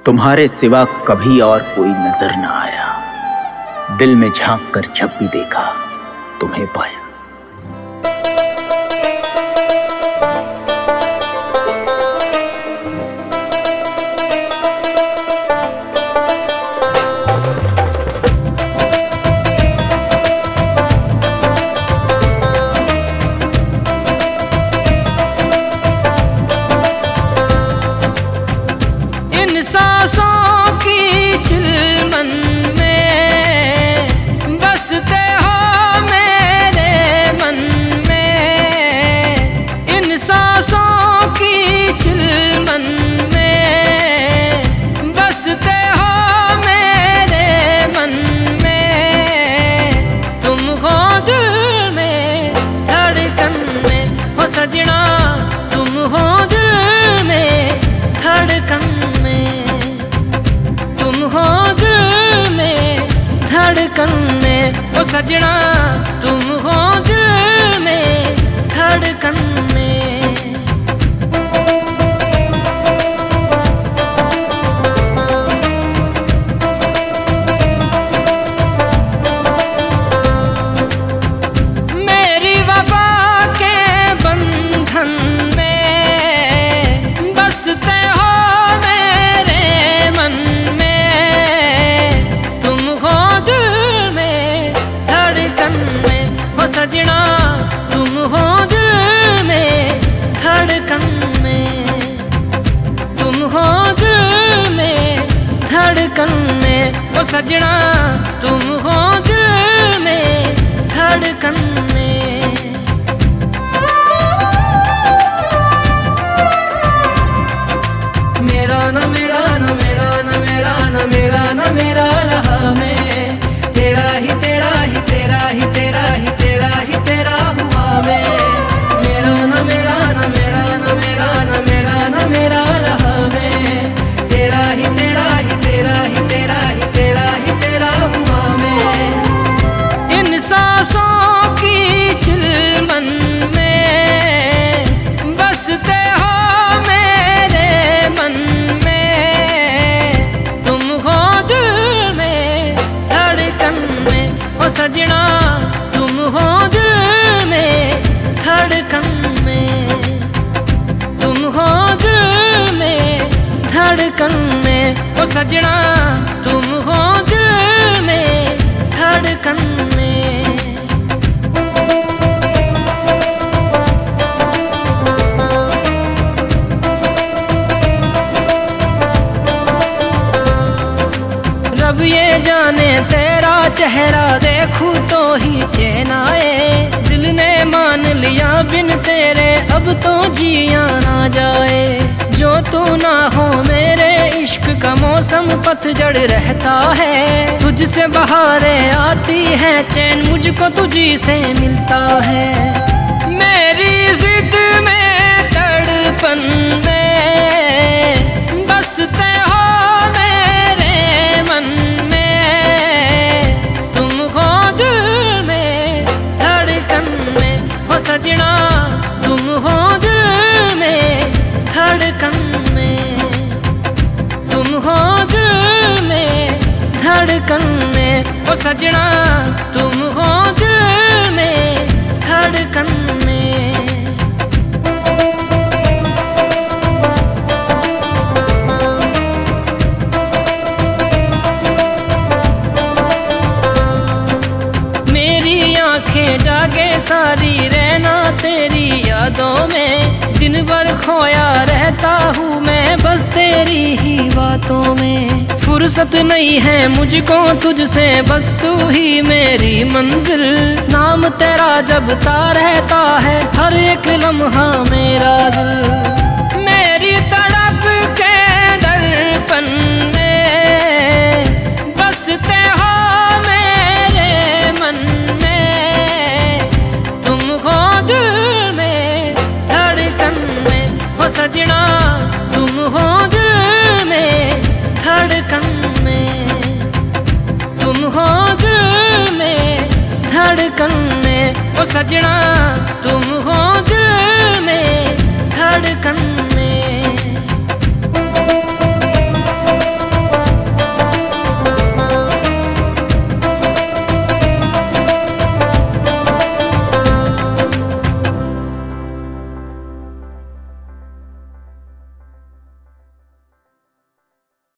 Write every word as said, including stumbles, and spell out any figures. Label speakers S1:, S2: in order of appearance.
S1: तुम्हारे सिवा कभी और कोई नजर न आया। दिल में झांक कर जब भी देखा तुम्हें पाया।
S2: सांसों की चिलमन में बसते हो मेरे मन में। इन सांसों की चिलमन में बसते हो मेरे मन में। तुम हो दिल में धड़कन में हो सजना, तुम हो दिल में धड़कन में। तुम हो दिल में धड़कन में ओ सजना, तुम हो दिल में धड़कन में। मेरी वफा के बंधन में बसते हो मेरे मन में। तुम हो दिल में धड़कन में हो सजना, तुम हो दिल में धड़कन में। तुम हो दिल में धड़कन में ओ सजना, तुम हो दिल में धड़कन में। मेरा न मेरा न मेरा न मेरा न मेरा न मेरा रहा मैं, तेरा ही तेरा ही तेरा ही तेरा ही तेरा ही तेरा हुआ मैं। मेरा न मेरा न मेरा न मेरा न मेरा न मेरा रहा मैं, तेरा ही तेरा ही तेरा ही तेरा ही तेरा ही तेरा हुआ मैं। इन सांसों की चिलमन में बसते हो मेरे मन में। तुम हो दिल में धड़कन में ओ सजना, तुम हो दिल में धड़कन में। तुम हो दिल में धड़कन में ओ सजना, तुम हो दिल में धड़कन में। रब ये जाने तेरा चेहरा देखूं तो ही चैन आए। दिल ने मान लिया बिन तेरे अब तो जिया ना जाए। जो तू ना हो मेरे इश्क का मौसम पतझड़ रहता है। तुझसे बहारें आती है चैन मुझको तुझी से मिलता है। मेरी जिद में तड़पन में बसते हो मेरे मन में। तुम हो दिल में धड़कन में हो सजना, तुम हो दिल में धड़कन में। तुम हो दिल में धड़कन में ओ सजना, तुम हो दिल में धड़कन में। मेरी आंखें जागे सारी रहना तेरी यादों में। दिन भर खोया रहता हूँ मैं बस तेरी ही बातों में। फुर्सत नहीं है मुझको तुझसे बस तू ही मेरी मंजिल। नाम तेरा जपता रहता है हर एक लम्हा मेरा दिल। मेरी तड़प के दर्पण में बसते हो मेरे मन में। तुम हो दिल में धड़कन में हो सजना, तुम हो दिल में धड़कन में। तुम हो दिल में धड़कन में ओ सजना, तुम हो दिल में धड़कन में।